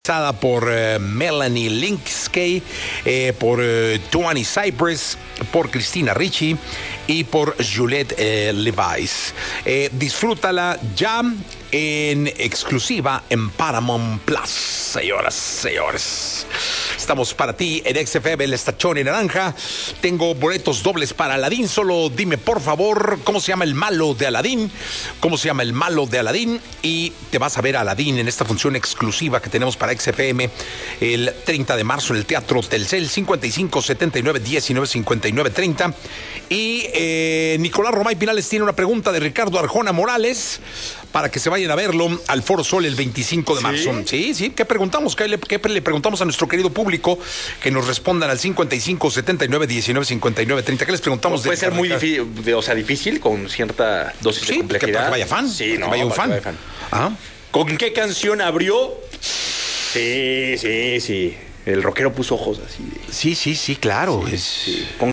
Por Melanie Lynskey, por Tuani Cypress, por Cristina Ricci y por Juliette Levi's. Disfrútala ya en exclusiva en Paramount Plus, señores. Estamos para ti en XFM, el Estachón en Naranja. Tengo boletos dobles para Aladín. Solo dime, por favor, cómo se llama el malo de Aladín. Y te vas a ver a Aladín en esta función exclusiva que tenemos para XFM el 30 de marzo en el Teatro Telcel, 55 79 19 59 30. Y Nicolás Romay Pinales tiene una pregunta de Ricardo Arjona Morales para que se vayan a verlo al Foro Sol el 25 de marzo. Sí. ¿Qué preguntamos? ¿Qué le preguntamos a nuestro querido público? Que nos respondan al 55 79 19 59 30. ¿Qué les preguntamos? Puede ser muy difícil con cierta dosis de complejidad. Que vaya fan. Sí, que vaya un fan. Ajá. ¿Con qué canción abrió? Sí. El rockero puso ojos así. Sí, claro. Sí.